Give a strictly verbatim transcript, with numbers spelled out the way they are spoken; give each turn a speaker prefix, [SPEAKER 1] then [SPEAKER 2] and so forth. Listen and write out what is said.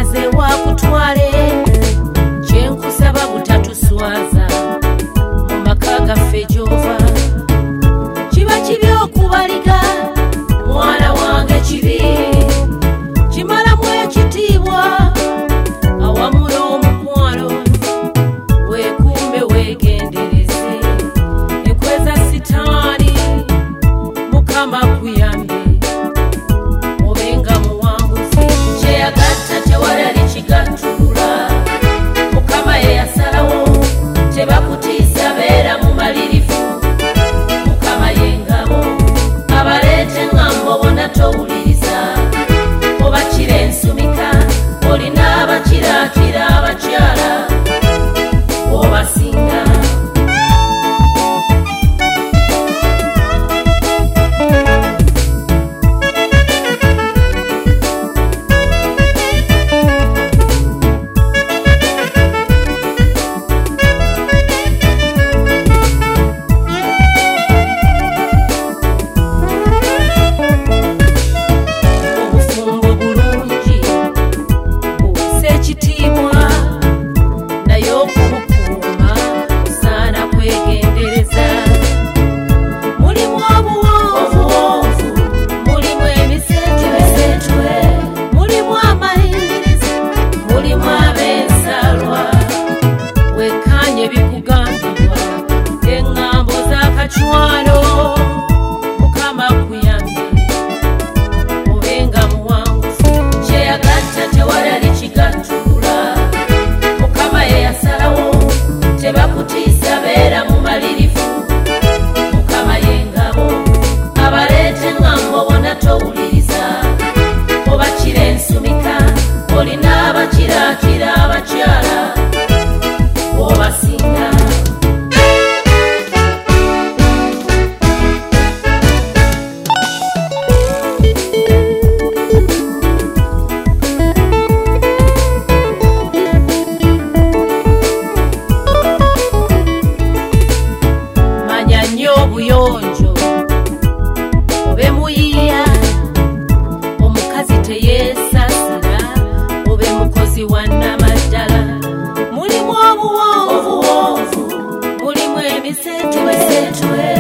[SPEAKER 1] mugeze wakutwale kyenkusaba butatuswaza mu maka gaffe gyova kiba kibi okubalika mwana wange kibi kimalamu ekitiibwa awamu n'omukwano weekuume weegendereze enkweza sitaani mukama kuyambe obenga muwanguzi kyeyagatta tewalali kigattulula mukama ye yasalawo tebakutiisa beera mu malirifu mukama yengabo abaleete ngambo bona towuliriza oba kira ensumika olina abakiraakira abakyala obasinga tebakutiisa beera mu malirifu mukama yengabo abaleete ngambo bona towuliriza oba kira ensumika olina abakiraakira abakyala obasinga obuyonjo obe muyiya omukazi teyeesasira obe mukozi wa nnamaddala mulimu obuwonvu mulimu emisetwe